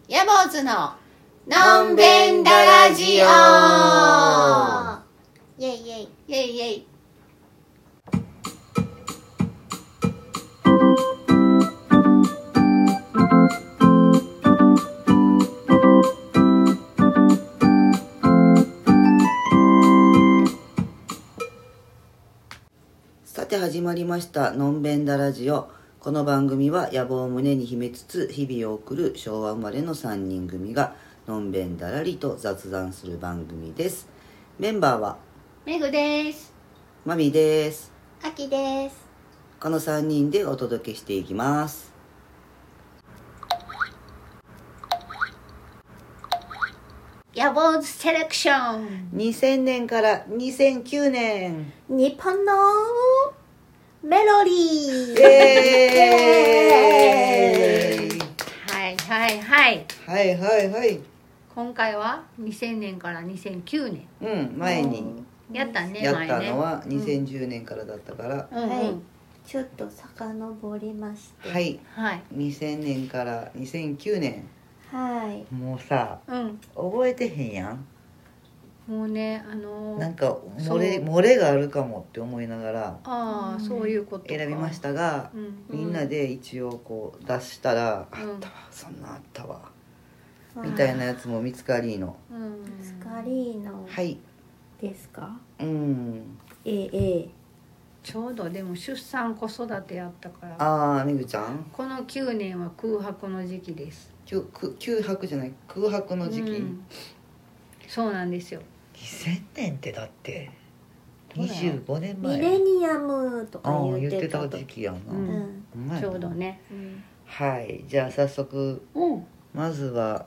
ヤボーズののんべんだラジオ。 イェイイェイイェイイェイ。 さて始まりましたのんべんだラジオ。この番組は野望を胸に秘めつつ日々を送る昭和生まれの3人組がのんべんだらりと雑談する番組です。メンバーはめぐです。 まみです。 あきです。 この3人でお届けしていきます。 ヤボーズセレクション。 2000年から2009年日本のメロディー。 はいはいはい。 はいはいはい。 今回は2000年から2009年。 前にやったね。 やったのは2010年からだったから、 はい。ちょっと遡りまして。 はい、 はい。 2000年から2009年。 はい。 もうさ、覚えてへんやん。 もうね、 なんか漏れがあるかもって思いながらそういうことか選びましたが、みんなで一応こう出したら、あったわ、そんなあったわ、みたいなやつも見つかりの、 スカリーノはいですか？ ちょうどでも出産子育てやったから、 めぐちゃんこの9年は空白の時期です。 空白じゃない、空白の時期、 そうなんですよ。 2000年ってだって25年前ミレニアムとか言ってた時期やな、 ちょうどね、 はい。じゃあ早速、まずは、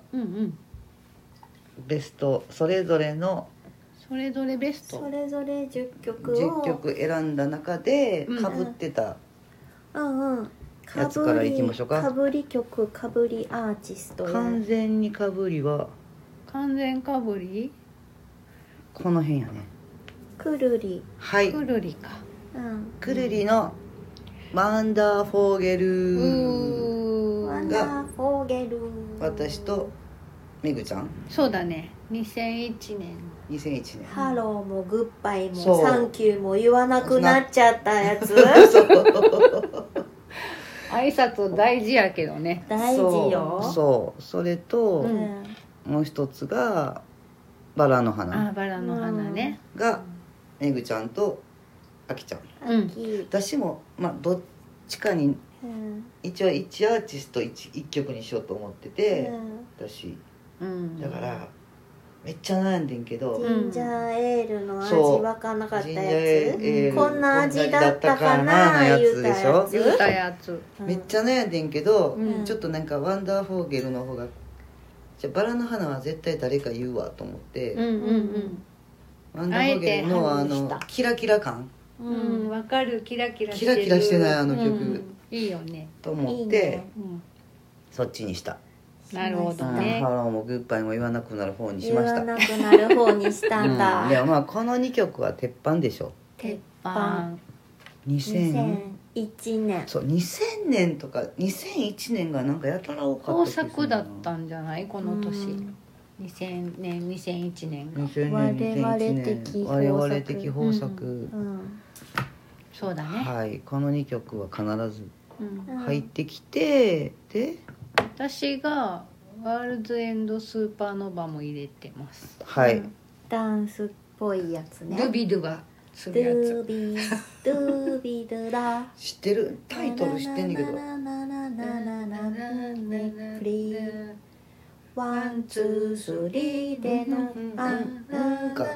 ベストそれぞれベストそれぞれ10曲 10曲選んだ中で被ってたやつからいきましょうか。 かぶり曲、かぶりアーティスト。 完全にかぶりは完全かぶりこの辺やね。 くるり。 はい、 くるりか。 くるりのワンダーフォーゲルワンダーフォーゲル。 私とめぐちゃん。 そうだね。2001年。 ハローもグッバイもサンキューも言わなくなっちゃったやつ。 挨拶大事やけどね。 大事よ。 そうそれと、もう一つがバラの花。 バラの花ね。 がめぐちゃんとあきちゃん。私もどっちかに、一応1アーティスト 1曲にしようと思ってて、私、だからめっちゃ悩んでんけど、 ジンジャーエールの味わかんなかったやつ、こんな味だったかなのやつでしょ。 言ったやつ、 めっちゃ悩んでんけど、ちょっとなんかワンダーフォーゲルの方が、じゃあバラの花は絶対誰か言うわと思って、ワンダーフォーゲルのキラキラ感、 わかる。キラキラしてないあの曲、 いいよねと思って、そっちにした。 なるほどね。 ハローもグッバイも言わなくなる方にしました。 言わなくなる方にしたんだ。 でもこの2曲は鉄板でしょ。 鉄板。 2001年。 そう、2000年とか2001年がなんかやたら多かった。 豊作だったんじゃない、この年。2000年2001年が我々的豊作。 そうだね。 はい、この2曲は必ず入ってきて、で私がワールドエンドスーパーノヴァも入れてます。 はい、 ダンスっぽいやつね。 ドゥビドゥがするやつ。 ドゥビドゥだ。 知ってる、タイトル知ってんねんけど。 ワンツースリーでのなんか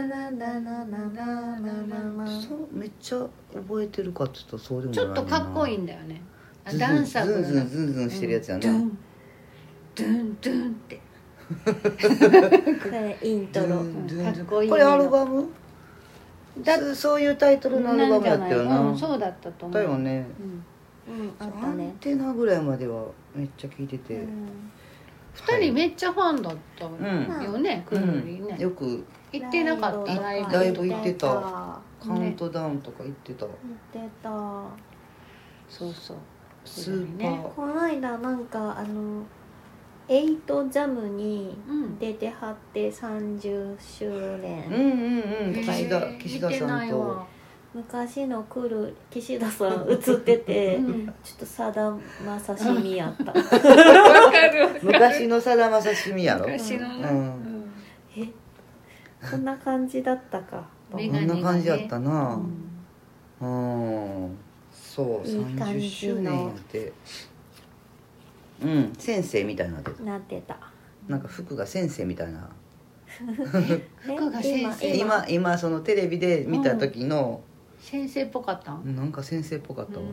そうめっちゃ覚えてるかって言ったらそうでもないな。 ちょっとかっこいいんだよね。ダンサブルズンズンしてるやつやな。 ドゥンドゥンってこれイントロ。 かっこいい。 これアルバムそういうタイトルのアルバムやったよな。 そうだったと思う。 だよね。 あったね。 アンテナぐらいまではめっちゃ聞いてて、 2人めっちゃファンだったよね。くるりね。 よく行ってなかったライブ行ってた。カウントダウンとか行ってた。 そうそう。 スーパー。 この間なんかエイトジャムに出てはって30周年、 岸田さんと昔の岸田さん映ってて、ちょっとさだまさしみやった昔のさだまさしみやろ。 昔の、 こんな感じだったか。 こんな感じやったな。そう30周年やって、先生みたいになってた。なんか服が先生みたいな服が先生。 今そのテレビで見た時の先生っぽかった。 なんか先生っぽかったわ。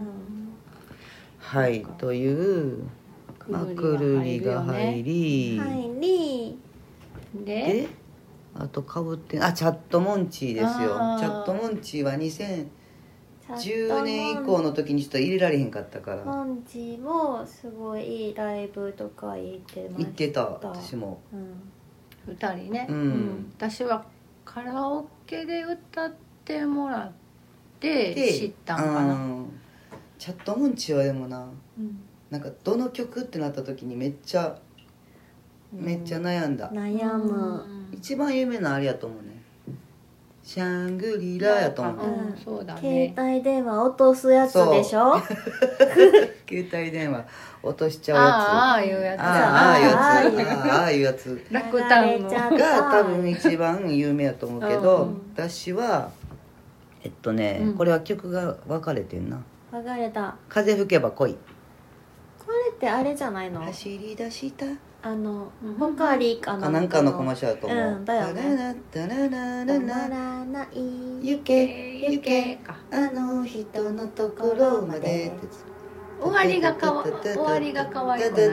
はいというくるりが入りで、あとかぶってチャットモンチーですよ。チャットモンチーは2010年以降の時にちょっと入れられへんかったから。 モンチーもすごいいいライブとか行ってました。 行ってた私も。 2人ね。私はカラオケで歌ってもらって知ったんかな。 チャットモンチーはでもな、なんかどの曲ってなった時にめっちゃ悩んだ。 悩む。 一番有名なあれやと思うね。シャングリラやと思う。 そうだね。 携帯電話落とすやつでしょ。 携帯電話落としちゃうやつ。 ああいうやつ。 ああいうやつ。 楽タウンが多分一番有名やと思うけど、私はこれは曲が分かれてんな。 分かれた。 風吹けば恋。 これってあれじゃないの？ 走り出したポカリかなんかのコマーシャルだと思う。 だよね。 たららない行けあの人のところまで。 終わりが可愛いくない？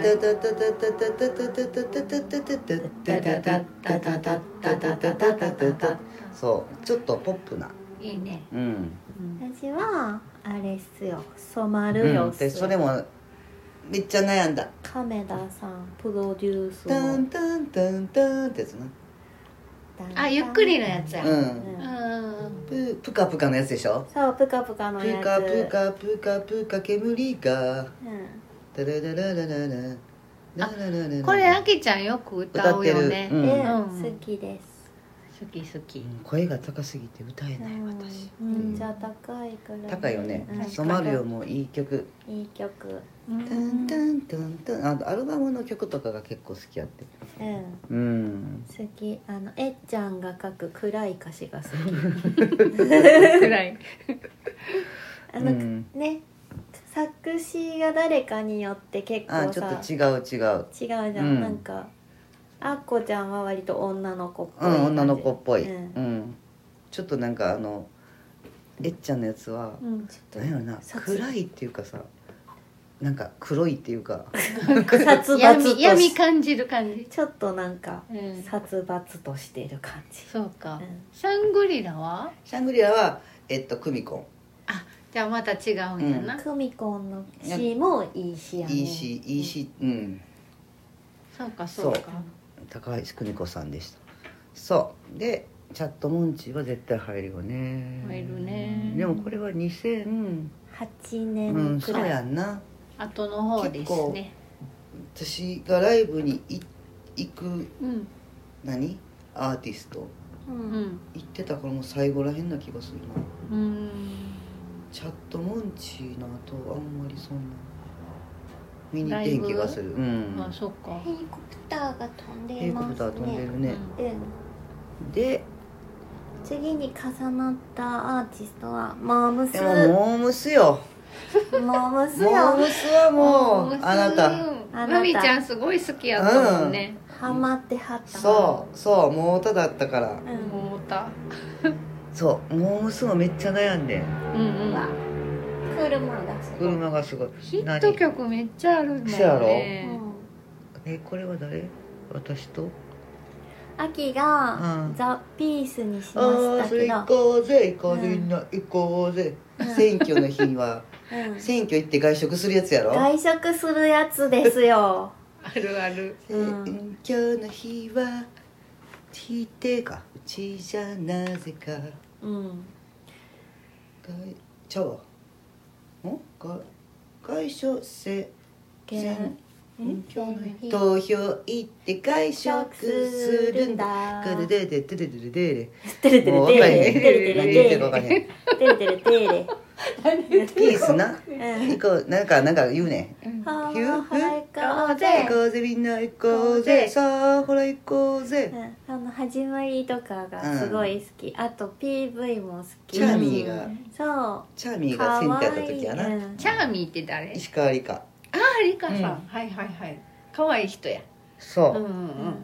そうちょっとポップな。 いいね。 私はあれっすよ。染まるよっすよ。 それもめっちゃ悩んだ。 亀田さんプロデュースのタンタンタンタンってやつな。 ゆっくりのやつや。 プカプカのやつでしょ。 そうプカプカのやつ。 プカプカプカプカ煙がタララララララ。 これあきちゃんよく歌うよね。 好きです。 好き。 声が高すぎて歌えない私。 めっちゃ高いから。 高いよね。染まるよもいい曲。 いい曲。 タンタンタンタン。アルバムの曲とかが結構好きやって。 好き。えっちゃんが書く暗い歌詞が好き。 暗い。 ね。作詞が誰かによって結構さ。 ちょっと違うじゃん。なんか。あっこちゃんは割と女の子っぽい。 女の子っぽい。ちょっとなんかえっちゃんのやつは何やろな、暗いっていうかさ、なんか黒いっていうか殺伐と闇感じる感じ。 ちょっとなんか殺伐としてる感じ。 そうか。シャングリラはクミコン。 じゃあまた違うんやな。 クミコンの詩もいい詩やね。いい詩。 そうか。 高橋久美子さんでした。そうでチャットモンチーは絶対入るよね。 入るね。 でもこれは2008 年くらい。 そうやんな。 後の方ですね。 私がライブに行くアーティスト行ってたからもう最後らへんな気がするな。チャットモンチーの後あんまりそんな見に行ってへん気がする。 そっか。 ヘリコプターが飛んでますね。 ヘリコプター飛んでるね。で次に重なったアーティストはモームス。 モームスはもうあなたマミちゃんすごい好きやったもんね。 ハマってはった。 そうモータだったから。 モータ。 そうモームスもめっちゃ悩んで。車がすごい。 ヒット曲めっちゃあるもんね。 やろ。これは誰？私と秋がザ・ピースにしましたけど。 行こうぜ行こうぜ。選挙の日は選挙行って外食するやつやろ。 外食するやつですよ。 あるある。 選挙の日は聞いてかうちじゃなぜか。ちゃうわ。外所せ投票行って会食するんだ。グルデデデデデデデデ。 テレテレテレテレテレテレテレテレピースな。行こうなんか言うね。 ほ言う？ ら行こう行ぜこうぜみんな行こうぜ。さあほら行こうぜ。 始まりとかがすごい好き。あと PV も好き。 チャーミーがそうチャーミーがセンターやった時やな。 チャーミーって誰？ 石川理香。 ああリカさん、はいはいはい可愛い人や。 そう。 うんうん。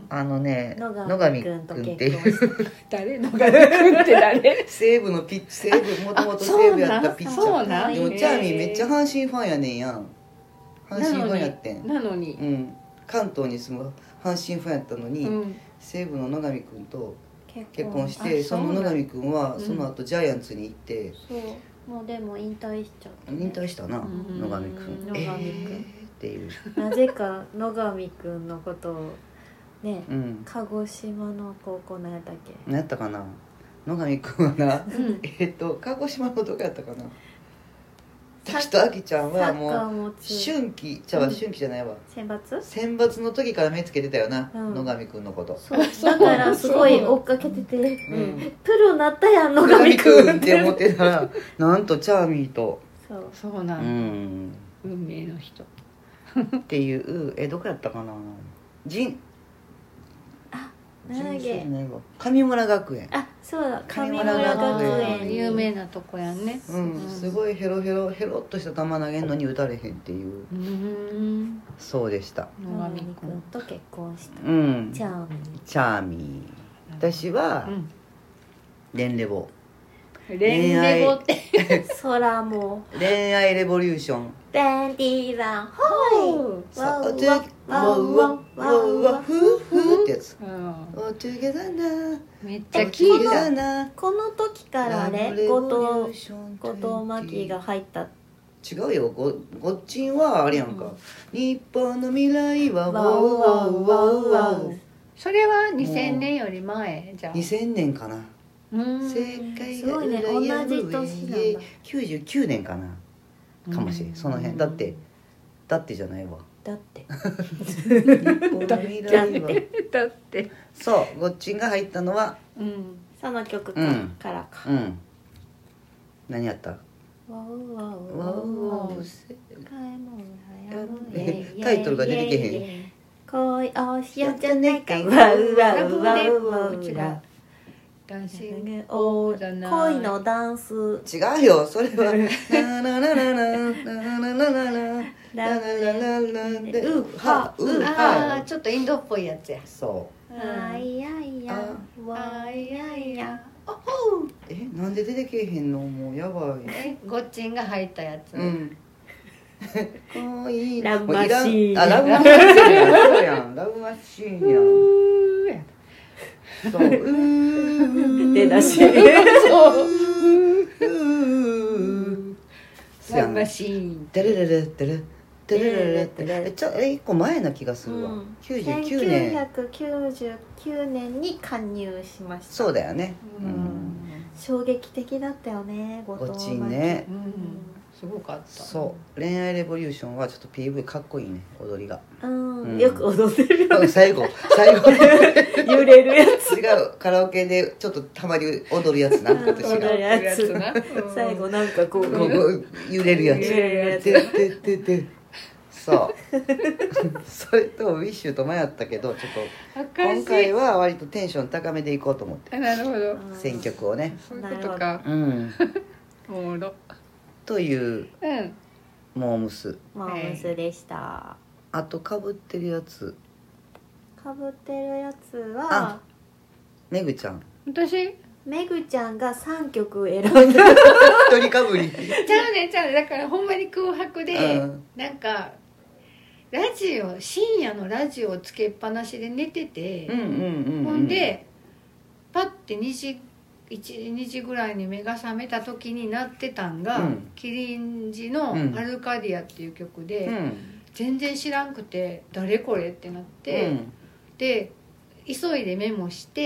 野上くんっていう誰？野上くんって誰？ 西武の西武もともと西武やったピッチャそうなん。 ー。でもチャーミーめっちゃ阪神ファンやねんやん。阪神ファンやってん。 なのに。 関東に住む阪神ファンやったのに、西武の野上くんと結婚して、その野上くんはその後ジャイアンツに行って、 もうでも引退しちゃった、 引退したな、野上くん。 野上くんっていう。 なぜか野上くんのことをね、鹿児島の高校のやったっけ？ 何やったかな。野上くんはな、鹿児島のどこやったかな。私とあきちゃんはもう春季じゃないわ、選抜の時から目つけてたよな、野上くんのこと。 そうだからすごい追っかけてて、プロなったやん野上くんって思ってたらなんとチャーミーとそうなん、運命の人っていうどこやったかな、上村学園。 そうだ、上村学園有名なとこやんね。 すごいヘロっとした球投げんのに打たれへんっていう。そうでした。 野上くんと結婚した。 チャーミー。私はレンレボって空も恋愛レボリューション。 ダンディーランホイワウワウフーフーってやつ。 めっちゃ聞いた。 この時からあれ後藤真希が入った。 違うよ、ごっちんはあれやんか、日本の未来はワウワウワウワウ。 それは2000年より前じゃん。 2000年かな。 正解が同じ年なんだ。 99年かなかもしれん、その辺。だってじゃないわ。だってそうごっちんが入ったのはその曲からか。 何やった？タイトルが出てけへん。 恋をしようじゃないかワウワウワウワウラダンシングオーダナイ恋のダンス。 違うよ、それはナナナナナナナナナナああ、ちょっとインドっぽいやつや。 そうあいやいやあいやいやなんで出てけへんの、もうやばい。 ごっちんが入ったやつ。 ラブマシーン。 ラブマシーンやん。ラブマシーンやん。そう出だし。 ラブマシーン。 テレレレテレテレレレテレ。1個前な気がするわ。99年。 1999年に加入しました。 そうだよね。 衝撃的だったよね、 ごっちんね。 すごかった。 そう恋愛レボリューションはちょっと PV かっこいいね、踊りが。 よく踊ってるよね。 最後揺れるやつ。 違う、カラオケでちょっとたまに踊るやつな、私が踊るやつな。最後なんかこう揺れるやつ。そうそれとウィッシュと迷ったけど、ちょっと今回は割とテンション高めでいこうと思って。 なるほど。 選曲をね。 そういうことか。おもろ。 というモームスでした。 あとかぶってるやつはめぐちゃん。 私めぐちゃんが3曲選んだ。 一人かぶり。 ちゃうねだからほんまに空白で、なんか深夜のラジオをつけっぱなしで寝てて、ほんでパッて1時ぐらいに目が覚めた時になってたんが、キリンジの「アルカディア」っていう曲で、全然知らんくて誰これってなって、で急いでメモして、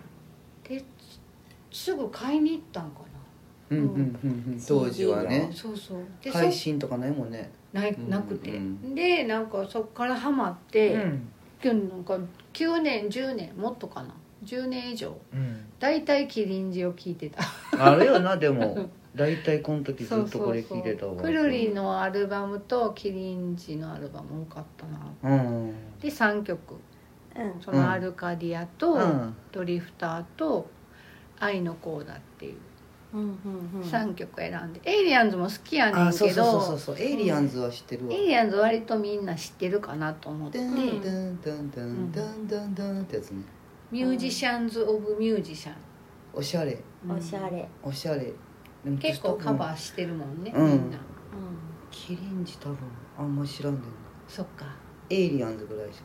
ですぐ買いに行ったんかな。 当時はね。 そう配信とかないもんね。 なくて、でなんかそっからハマって、なんか9年10年もっとかな10年以上、だいたいキリンジを聴いてた。 あるよなでもだいたいこの時ずっとこれ聴いてたわ。 くるりのアルバムとキリンジのアルバム多かったな、で3曲、そのアルカディアと、ドリフターと愛のコーダっていう3曲選んで、エイリアンズも好きやねんけど、 そうエイリアンズは知ってるわ。 エイリアンズ割とみんな知ってるかなと思って、 ダンダンダンダンダンダンダンってやつね。 ミュージシャンズ・オブ・ミュージシャン、 おしゃれおしゃれおしゃれ。 結構カバーしてるもんね、みんな。 キリンジ多分あんま知らんねんな。 そっか。 エイリアンズぐらいしか。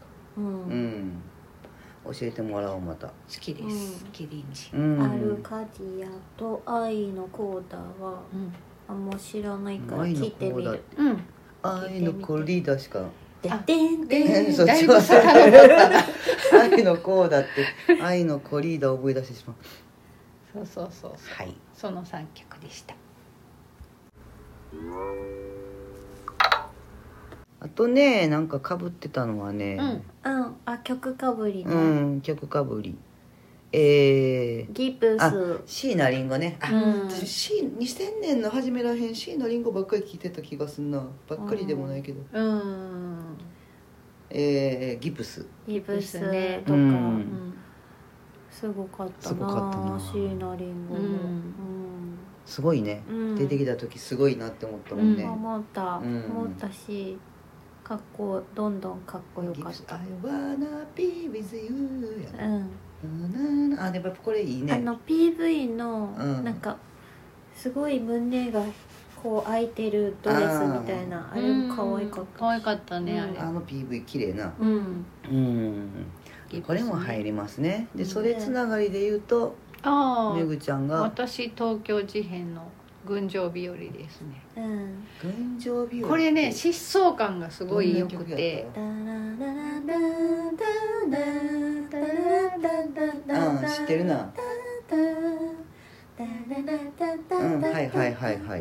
教えてもらおうまた。 好きです、キリンジ。 アルカディアと愛のコーダはあんま知らないから聞いてみる。 愛のコリーダーしか。 でんでんそっちは愛のコーダって愛のコリーダーを覚え出してしまう。 そうはい、その3曲でした。 あとねなんか被ってたのはね、 曲かぶりね。 曲かぶり。 ギプス。 椎名林檎ね。私2000年の初めらへん椎名林檎ばっかり聴いてた気がすんな。ばっかりでもないけど。ギプスねとか、すごかったな椎名林檎も。 すごいね、出てきた時すごいなって思ったもんね。 思ったし、どんどんかっこよかった。 I wanna be with you やな。でもやっぱこれいいね。 PV のなんかすごい胸がこう開いてるドレスみたいな、あれも可愛かった。 可愛かったね、あれ。 PV 綺麗な。これも入りますね。でそれつながりで言うと、めぐちゃんが私東京事変の群青日和ですね。 群青日和これね、疾走感がすごい良くて、 知ってるな。はい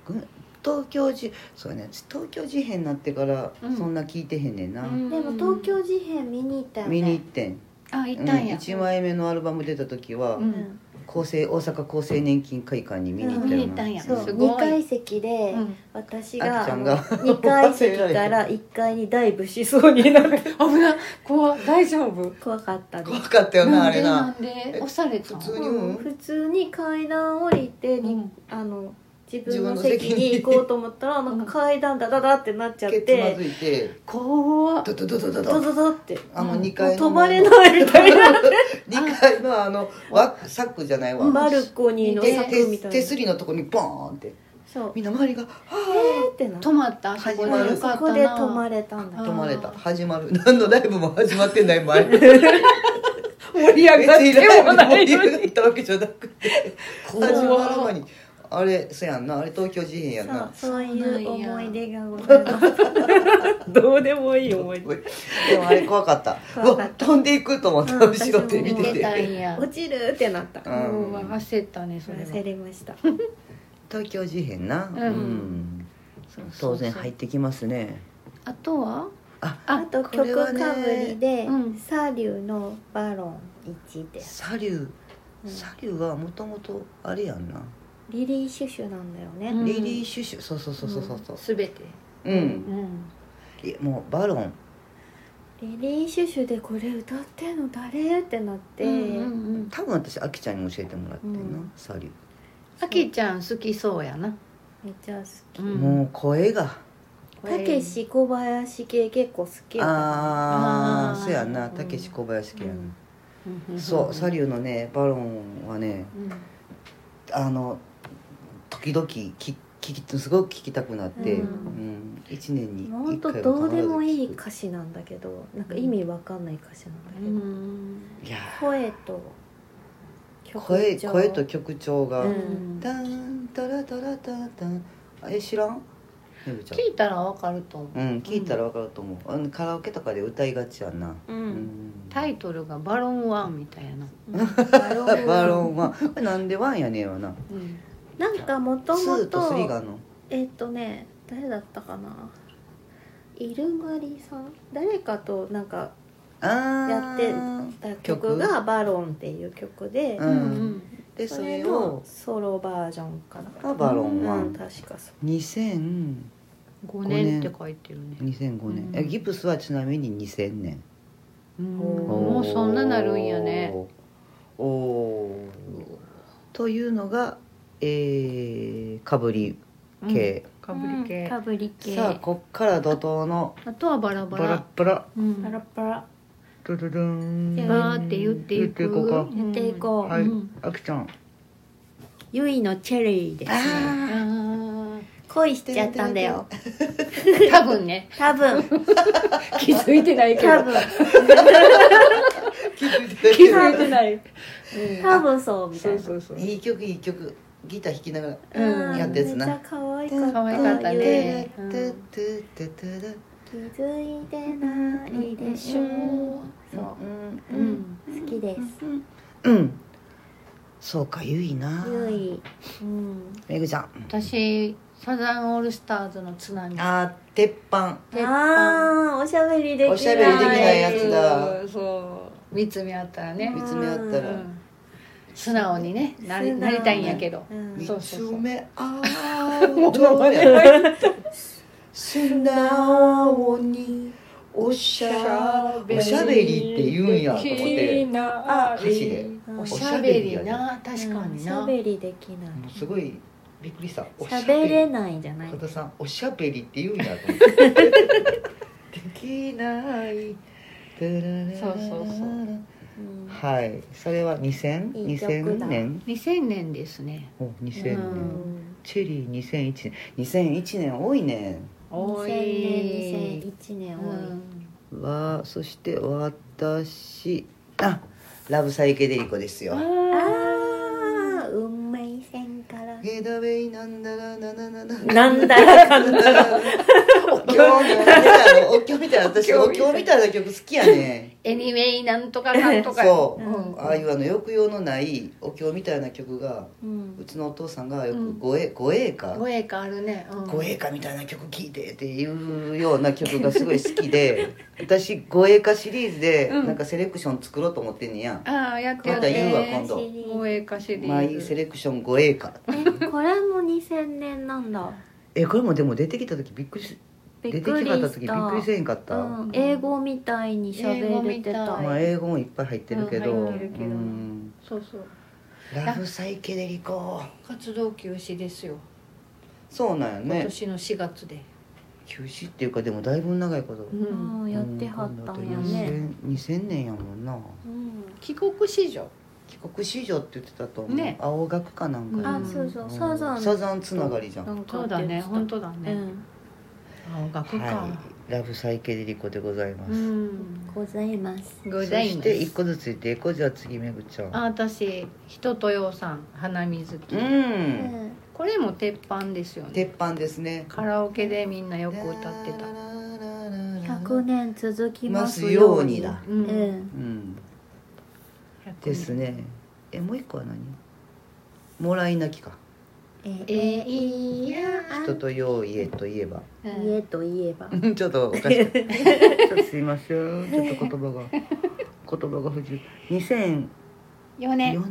そうね、東京事変になってからそんな聞いてへんねんな。 でも東京事変見に行ったよね。 見に行ってん。 行ったんや。 1枚目のアルバム出た時は大阪厚生年金会館に見に行ったよな。 そう、2階席で私が2階席から1階にダイブしそうになって、 危ない、大丈夫？ 怖かったです。 怖かったよな、あれな。 なんで押されたの？ 普通に階段降りて自分の席に行こうと思ったらなんか階段ダダダってなっちゃって、 つまずいて怖っ、 ドドドドドドドドって 2階の飛ばれないみたいな 2階のサックじゃないわ、 バルコニーのサックみたいな手すりのとこにボーンって、 そうみんな周りがってな止まった。 始まる。 そこで止まれたんだ。 止まれた。始まる。何のライブも始まってないもんあれ。 盛り上がってもないのに。 盛り上がったわけじゃなくて、始まる前にあれそやんな、あれ東京事変やんな。 そういう思い出がございます。どうでもいい思い出。 でもあれ怖かった。飛んでいくと思った、後ろで見てて。 落ちるってなった。 焦ったね、それは。 焦りました。 東京事変な。当然入ってきますね。 あとは？ あと曲かぶりでサリューのバロン1で。 サリューはもともとあれやんな。 リリー・シュシュなんだよね。 リリー・シュシュ、そうすべて。 もうバロン。 リリー・シュシュでこれ歌ってんの誰ってなって、 多分私あきちゃんに教えてもらってんな、サリュー。あきちゃん好きそうやな。 めっちゃ好き。 もう声が。 たけし小林系結構好きやから。そうやな、たけし小林系やな。そう、サリューのねバロンはね、時々すごく聴きたくなって、1年に1回は必ず聴く。 どうでもいい歌詞なんだけど、なんか意味わかんない歌詞なんだけど、 声と曲調がタンタラタラタタン、知らん？ 聞いたらわかると思う。 聞いたらわかると思う。カラオケとかで歌いがちやんな。 タイトルがバロンワンみたいな。 バロンワン。これなんでワンやねんわな。 なんかもともと 2と3があるの。 誰だったかな。 イルマリさん誰かとなんかややってた曲がバロンっていう曲で、 でそれのソロバージョンかな。 バロンは確かそう 2005 5年って書いてるね。 2005年、ギプスはちなみに2000年。 もうそんななるんやね。 というのが、かぶり系、 かぶり系。 かぶり系。 さあこっから怒涛のあとはバラババララ。 バラパラパラドゥルルンバーって言っていく。 言っていこうか。 言っていこう。 はい、あきちゃん。 ゆいのチェリーですね。恋しちゃったんだよ。 多分ね。 多分気づいてないけど。 多分気づい気づいてない。 多分そうみたいな。 そうそう。 いい曲いい曲、ギター弾きながらやったやつな。 めっちゃ可愛かった。 可愛かったね。 気づいてないでしょ。そう。好きです。 そうか、ゆいな。 ゆい。 めぐちゃん。 私サザンオールスターズの津波。 鉄板。 おしゃべりできない。 おしゃべりできないやつだ。 そう。見つめ合ったらね。 見つめ合ったら。 素直にねなりたいんやけど。 見つめ合うと素直におしゃべりって言うんやと思って歌詞でおしゃべりな、確かにな。 おしゃべりできない。 すごいびっくりした。 しゃべれないじゃない。 加田さんおしゃべりって言うんやと思ってできないそうそうそう。 はい、それは2000年 2000年ですね。 お2000年、チェリー2001年2001年多いね。 多い。 2001年多い。 わ、そして私ラブサイケデリコですよ。 運命線からゲダベイなんだらなんだらかんだらお経みたいな私お経みたいな曲好きやね。 エニウェイなんとかなんとか。 そうああいう抑揚のないお経みたいな曲がうちのお父さんがよく護衛歌あるね。 護衛歌みたいな曲聴いてっていうような曲がすごい好きで私護衛歌シリーズでなんかセレクション作ろうと思ってんねや。 やってまた言うわ今度。 護衛歌シリーズ。 マイセレクション護衛歌。 これも2000年なんだ。 これもでも出てきた時びっくり出てきた時びっくりせんかった。 英語みたいに喋れてた。 まあ英語もいっぱい入ってるけど。 そうそう。 ラブサイケデリコ。 活動休止ですよ。 そうなんよね。 今年の4月で。 休止っていうかでもだいぶ長いこと。 やってはったんやね。 2000年やもんな。 帰国子女。 帰国子女って言ってたと思う。青学かなんか。 そうそうサザンつながりじゃん。 そうだね、本当だね。青学か。 ラブサイケデリコでございます。 ございます。 そして一個ずつ言って、じゃあ次めぐちゃん。 私人とようさん花水木。これも鉄板ですよね。 鉄板ですね。 カラオケでみんなよく歌ってた。 100年続きますようにだ。 ですね。もう一個は何？もらい泣きか。人とよう家といえば。 家といえば。 ちょっとおかしい。ちょっとすいません。ちょっと言葉が不自由。2004年。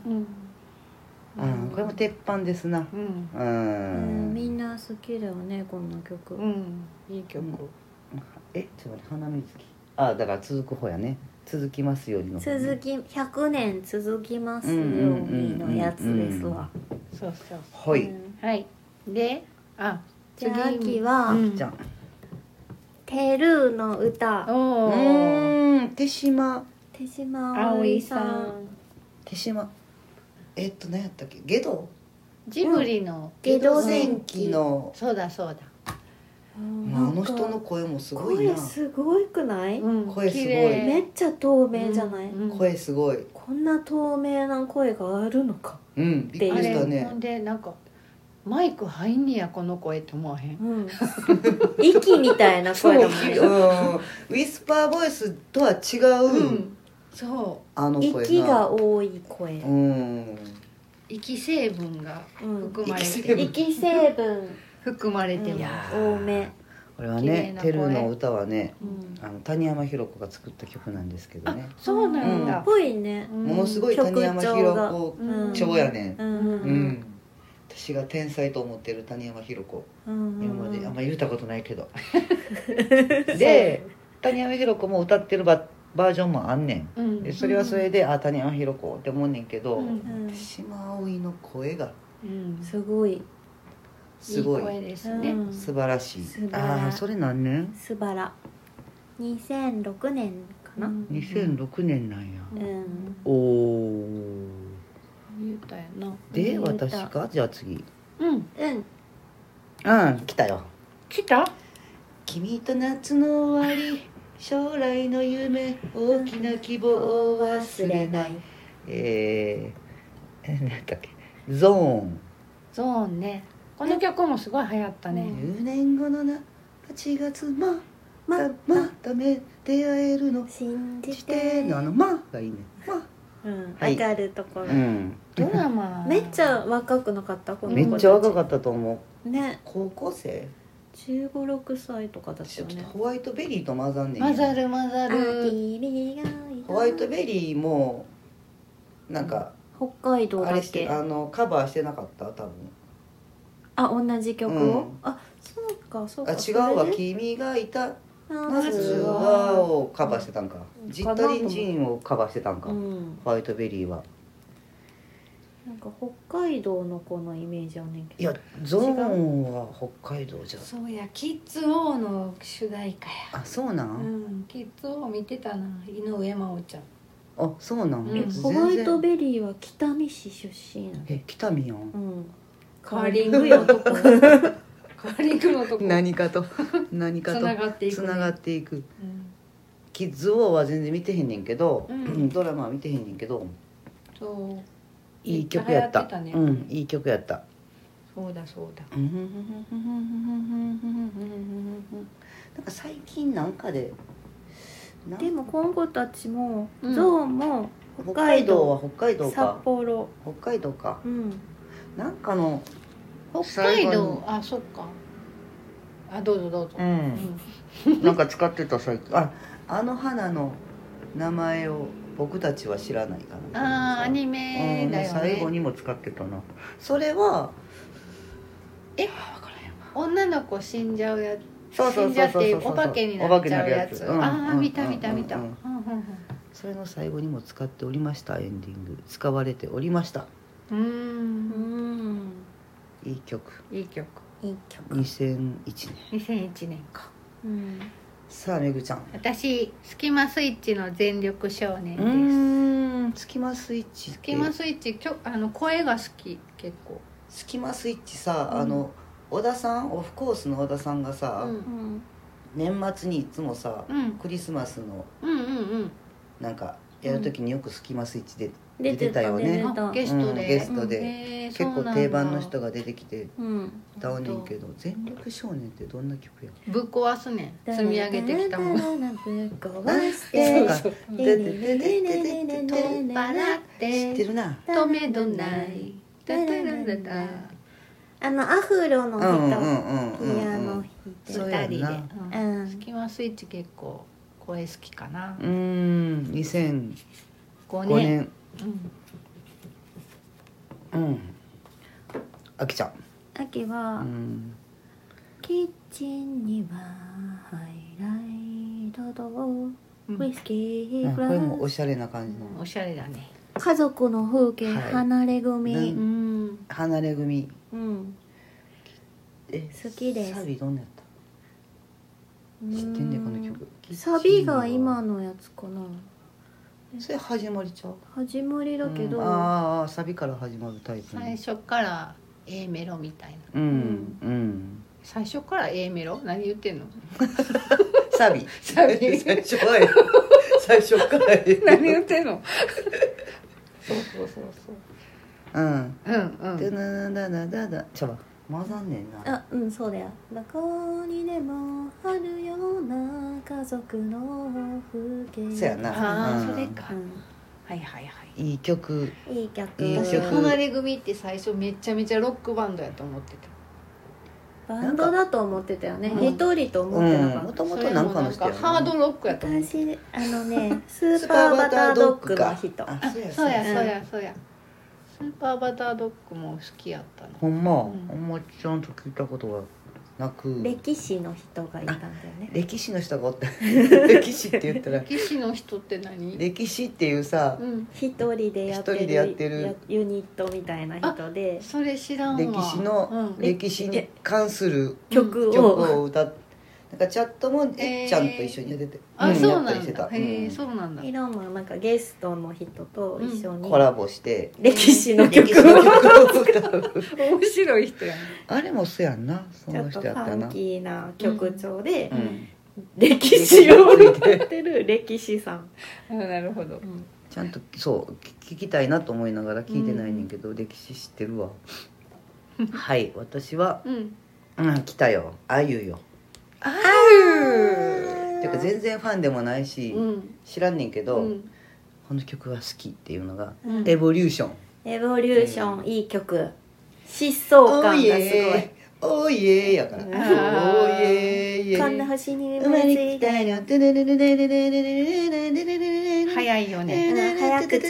これも鉄板ですな。 みんな好きだよねこんな曲。 いい曲。 ちょっと待って、花水木。だから続く方やね。続きますようにの。 100年続きますようにのやつですわ。 そうそう。 はい。 はい。で、 次はテルーの歌。 手島葵さん。 手島。何やったっけ？ゲド？ ジブリのゲド戦記の。 そうだ。 あの人の声もすごいな。 声すごいくない？ 声すごい。 めっちゃ透明じゃない？ 声すごい。 こんな透明な声があるのか。 びっくりしたね。 ほんでなんかマイク入んねやこの声って思わへん？ 息みたいな声だもんね。 ウィスパーボイスとは違う。 そうの声な。 息が多い声。 息成分が含まれてる。 息成分含まれてる。 多め。 これはねテルの歌はね、谷山ひろ子が作った曲なんですけどね。 そうなんだ。 ぽいね。 ものすごい谷山ひろ子調やねん。私が天才と思ってる谷山ひろ子、今まであんまり言ったことないけどで谷山ひろ子も歌ってるバージョンもあんねん、でそれはそれで谷山ひろ子って思うねんけど、島葵の声がすごいいい声ですね。 素晴らしい。ああ、それ何年？ 素晴ら2006年かな。 2006年なんや。おお。 言うたやな。 で私か、じゃあ次。来たよ。 来た？ 君と夏の終わり、将来の夢、大きな希望を忘れない。何だっけ？ゾーン。 ゾーンね。この曲もすごい流行ったね。 10年後の8月また出会えるの信じてのがいいね。 わかるところ。 ドラマめっちゃ若くなかった？この子めっちゃ若かったと思う。 ね。 高校生 ？15、6歳とかだったよね。 ホワイトベリーと混ざんねん。 混ざる。 ホワイトベリーもなんか北海道だっけ？ カバーしてなかった多分。 同じ曲を？そうか。 違うわ。君がいた夏はをカバーしてたんか。ジッタリンジンをカバーしてたんか。ホワイトベリーは。 なんか北海道の子のイメージあんねんけど。 いや、ゾーンは北海道じゃ。 そうや、キッズ王の主題歌や。 あ、そうなん？ キッズ王見てたな、井上真央ちゃん。 あ、そうなん。 ホワイトベリーは北見市出身なの。 北見やん。 カーリングのとこ。カーリングのとこ。 何かとつながっていく。 キッズ王は全然見てへんねんけど、ドラマは見てへんねんけど。そう。いい曲やった。いい曲やった。 そうだそうだ。 なんか最近なんかで。 でも今後たちもゾーンも北海道は北海道か。 札幌。 北海道か。なんかの北海道、あ、そっか。どうぞどうぞ。 なんか使ってた最近。あの花の名前を僕たちは知らないかな。 アニメだよね。 最後にも使ってたな。それは分からへんわ。女の子死んじゃうやつ。 そう死んじゃってお化けになっちゃうやつ。見た。 それの最後にも使っておりました。エンディング使われておりました。いい曲。2001 年か。 さあめぐちゃん。 私スキマスイッチの全力少年です。スキマスイッチ。 声が好き結構。 スキマスイッチさ、小田さん、オフコースの小田さんがさ、年末にいつもさ、クリスマスのなんかやるときによくスキマスイッチで出てたよね。 ゲストで結構定番の人が出てきて歌うねんけど、全力少年ってどんな曲や？ ぶっ壊すねん。積み上げてきたもん。取っ払って知ってるな。 止めどないアフロの人、ピアノ弾いて 2人で。スキマスイッチ結構声好きかな。 2005年。あきちゃん。 あきは、キッチンにはハイライトとウイスキーグラス。 これもおしゃれな感じの。 おしゃれだね。 家族の風景、離れ組。 離れ組。 好きです。 サビどんなやった？知ってんねこの曲。 サビが今のやつかな。 それ始まりちゃう？ 始まりだけど、 サビから始まるタイプ。 最初から A メロみたいな。最初から A メロ？何言ってんの？ サビ最初から A メロ。 何言ってんの？そう。 ちょっと混ざんねんな。 そうだよ。どこにでもあるような家族の風景。 そうやな。 それか。はいいい曲。 私離れ組って最初めちゃめちゃロックバンドやと思ってた。 バンドだと思ってたよね。一人と思ってなかった。 もともとなんかの人やな。 ハードロックやと思う。 私スーパーバタードッグの人。 そうやスーパーバタードッグも好きやったの。 ほんま、あんまちゃんと聞いたことがなく。 歴史の人がいたんだよね。 歴史の人がおった歴史って言ったら歴史の人って何？ 歴史っていうさ、 一人でやってるユニットみたいな人で、 それ知らんわ。 歴史の、歴史に関する曲を歌って、なんかチャットもえっちゃんと一緒にやってて、 そうなんだ。へえ、そうなんだ。 いろんななんかゲストの人と一緒にコラボして歴史の曲を歌う。 面白い人やね。 あれもそうやんな、そちょのっとファン人やったな。 キーな曲調で歴史を歌ってる歴史さん。 なるほど。 ちゃんとそう聞きたいなと思いながら聞いてないねんけど、歴史知ってるわ。はい、私は来たよ、あゆよ。てか全然ファンでもないし、知らんねんけど、この曲が好きっていうのがエボリューション。 エボリューション、いい曲。疾走感がすごい。 おーイエーやから。おーイエー。 こんな星に生まれてきたいの。 早いよね。 早口。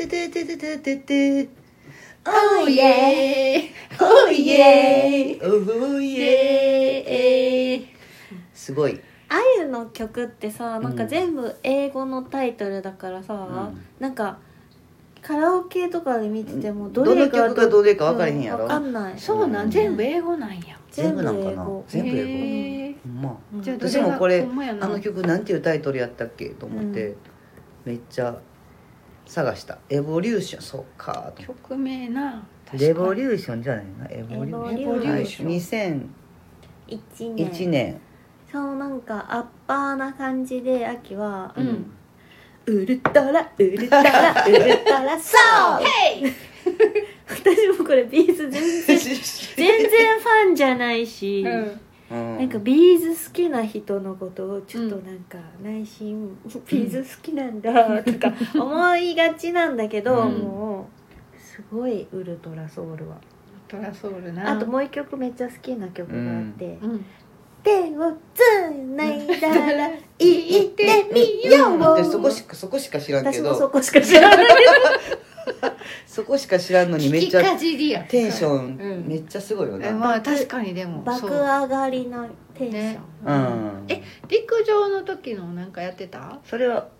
おーイエー。 おーイエー。おーイエー。すごい。 あゆの曲ってさ、なんか全部英語のタイトルだからさ、なんかカラオケとかで見ててもどの曲がどれか分かれへんやろ。 分かんない。 そうなん、全部英語なんや。 全部なんかな。全部英語。まあ私もこれあの曲なんていうタイトルやったっけと思ってめっちゃ探した。エボリューション、そうか。 曲名な。 レボリューションじゃないな。エボリューション。2001年。 そう、なんかアッパーな感じで秋は、ウルトラウルトラウルトラそうヘイ私もこれビーズ全然ファンじゃないし、なんかビーズ好きな人のことをちょっとなんか内心ビーズ好きなんだとか思いがちなんだけど、もうすごいウルトラソウルは。 ウルトラソウルな。 あともう一曲めっちゃ好きな曲があって、手をつないだら行ってみよう。 私そこしか知らんけど。 私もそこしか知らないそこしか知らんのにめっちゃテンションめっちゃすごいよね。 まあ確かにでも爆上がりなテンション。 陸上の時のなんかやってた？ それは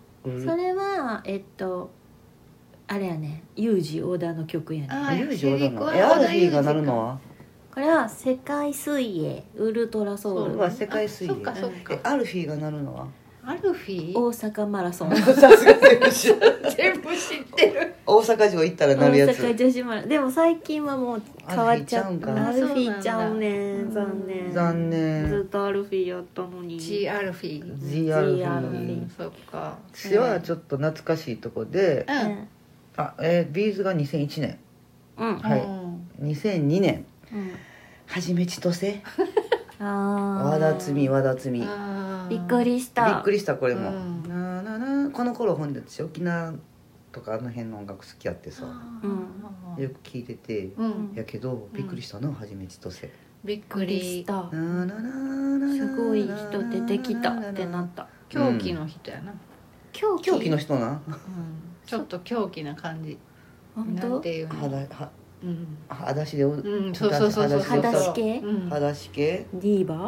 あれやね、ユージオーダーの曲やね。 ユージオーダーのアルフィーがなるのはこれは世界水泳ウルトラソウル。 世界水泳。アルフィーがなるのはアルフィー？ 大阪マラソン。 さすが全部知ってる。 大阪城行ったらなるやつ。 大阪女子マラソン。でも最近はもう変わっちゃう。アルフィーちゃうね。残念。ずっとアルフィーやったのに。 G アルフィー。 G アルフィー。 そっか。 私はちょっと懐かしいとこで、ビーズが2001年。はい。2002年。はじめちとせ。和田摘み。 びっくりしたこれも。この頃ほんで私沖縄とかあの辺の音楽好きやってさ、よく聞いてて、やけどびっくりしたな、はじめちとせ。 びっくりした。 すごい人出てきたってなった。 狂気の人やな。 狂気の人な。 ちょっと狂気な感じ。 本当？ なんていうの？ 裸足でそう裸足系？ 裸足系？ ディーバ？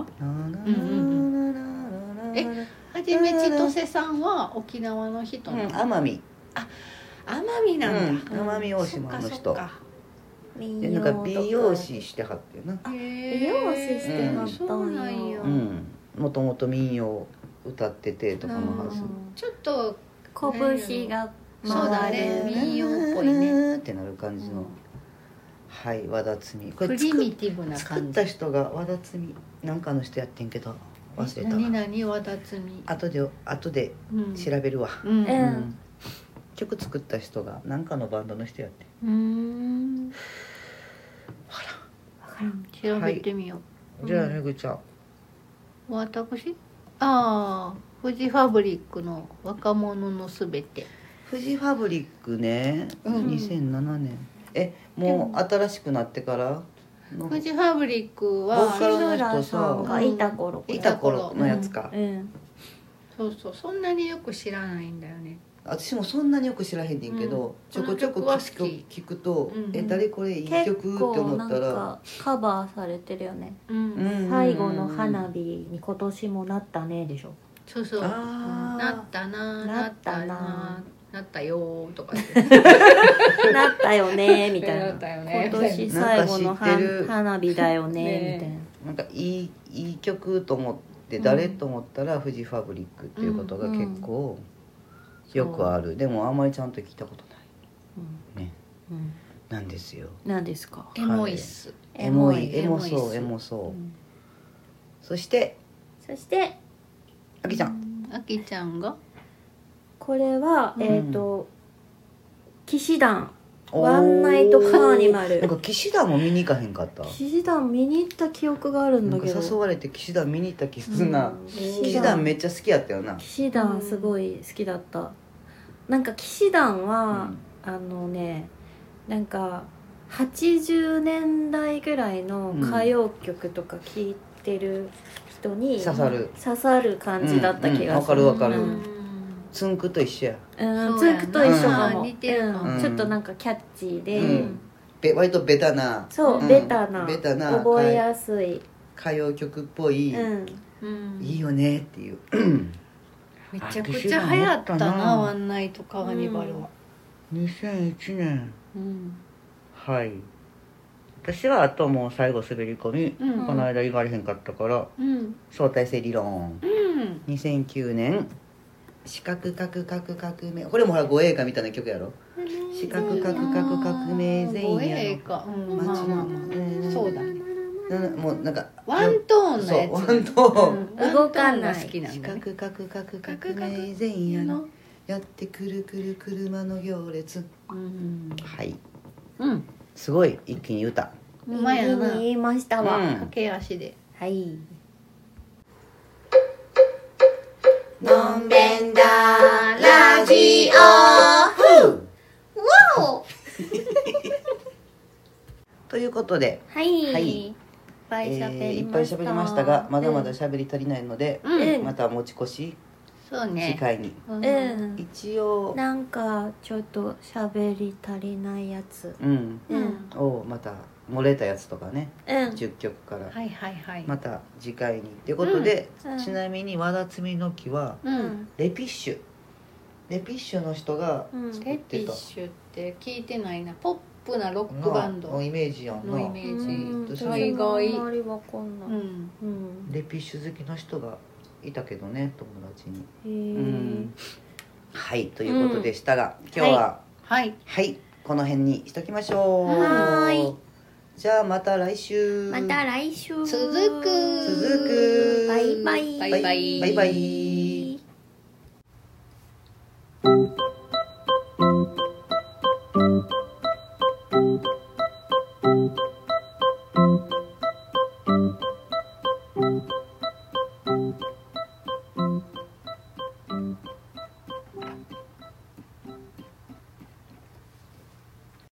はじめちとせさんは沖縄の人なの？ 奄美。 奄美なんだ。 奄美大島の人。なんか美容師してはってな。 美容師してはったんや。 もともと民謡歌っててとかのはず。 ちょっと拳がそうだね、民謡っぽいねってなる感じの。はい、和田摘み。 これプリミティブな感じ。 作った人が和田摘みなんかの人やってんけど忘れたわ。 何和田摘み。 後で調べるわ。曲作った人がなんかのバンドの人やって。 ほら、調べてみよう。じゃあめぐちゃん。 私？フジファブリックの若者のすべて。 フジファブリックね、2007年。もう新しくなってから？ フジファブリックは志村さんがいた頃のやつか、 そうそう、そんなによく知らないんだよね。 私もそんなによく知らへんねんけど、ちょこちょこ聞くと誰これいい曲って思ったら、結構なんかカバーされてるよね。最後の花火に今年もなったねでしょ。 そうそう、なったな、なったな、なったよとか言ってなったよねみたいな、 今年最後の花火だよねみたいな、 なんかいい曲と思って誰と思ったらフジファブリックっていうことが結構よくある。でもあんまりちゃんと聞いたことないね、なんですよ。 なんですか。 エモいっす。 エモそう、そしてあきちゃんがこれは騎士団ワンナイトカーニバル。 なんか騎士団も見に行かへんかった？ 騎士団見に行った記憶があるんだけど、 なんか誘われて騎士団見に行った気するな。騎士団めっちゃ好きやったよな。 騎士団すごい好きだった。なんか騎士団は、なんか80年代ぐらいの歌謡曲とか聴いてる人に刺さる感じだった気がする。 わかる。つんくと一緒や。 つんくと一緒かも。ちょっとなんかキャッチーで、 割とベタな、 ベタな覚えやすい歌謡曲っぽい、いいよねっていう。 めちゃくちゃ流行ったな、ワンナイトカーニバルは。 2001年。はい。私はあともう最後滑り込み、この間言われへんかったから、相対性理論。2009年。四角革命、これもほら護衛歌みたいな曲やろ。四角革命前夜の街の、そうだね。もうなんかワントーンのやつ、 ワントーン動かない。 四角革命前夜のやってくる車の行列。はい。すごい一気に歌。 うまいやな。 言いましたわ。 駆け足で。 はい。 のんべんだラジオわおということで、 いっぱい喋りましたが、まだまだ喋り足りないので、また持ち越し、 そうね、 次回に、一応なんかちょっと喋り足りないやつをまた漏れたやつとかね、10曲からまた次回にということで、ちなみに和田摘みの木はレピッシュの人が作レってた。 ピッシュって聞いてないな。ポップなロックバンドのイメージやんな。 のイメージ。 大概あんまりわかんない。 レピッシュ好きの人がいたけどね、友達に。はいということでしたが、今日ははいこの辺にしときましょう。じゃあまた来週。 続く。 バイバイ。 バイバイ。